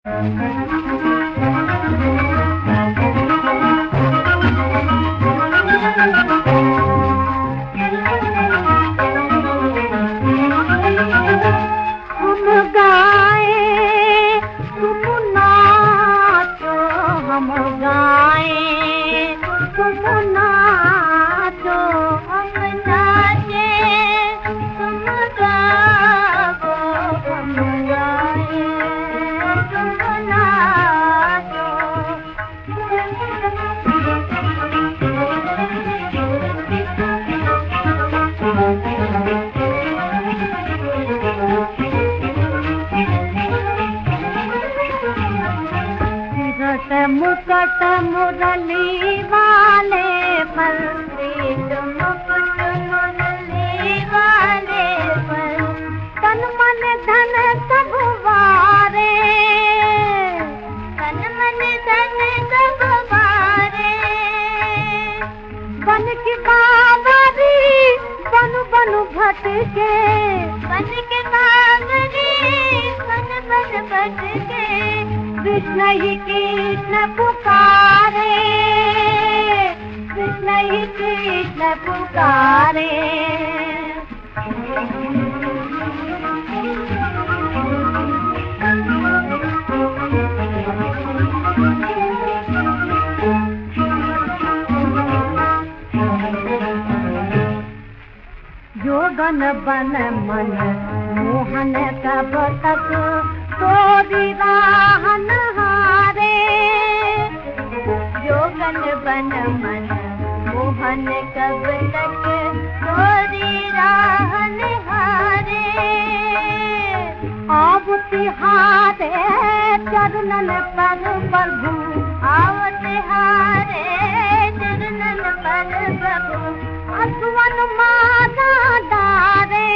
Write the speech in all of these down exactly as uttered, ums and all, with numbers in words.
मुकट मुरली वाले पर मुकुट मुरली वाले पर तन मन धन सब वारे, तन मन धन सब वारे। बन की बावरी बनु बनु भटके, बन के बावरी बन बन भटके। कृष्ण ही कृष्ण पुकारे, कृष्ण ही कृष्ण पुकारे। जोगन बन मन मोहन कब तक तोरी राह नहारे। जोगन बन मन मोहन कब तक तोरी राह निहारे। आव तिहारे चरणन पर प्रभु, आव तिहारे चरणन पर प्रभु। असवन माला डारे,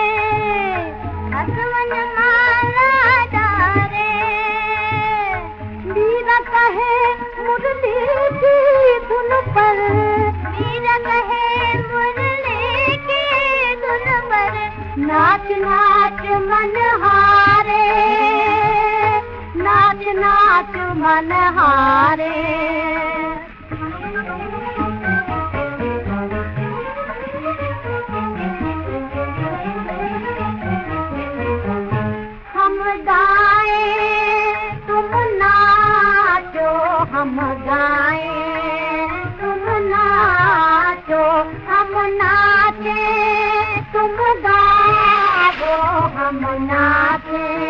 असवन माला डारे। मीरा कहे मुरली की धुन पर, मीरा कहे मुरली की धुन पर। नाच नाच मन हारे, नाच नाच मन हारे। हम गाए तुम नाचो, हम नाचे तुम गाओ, हम नाचे।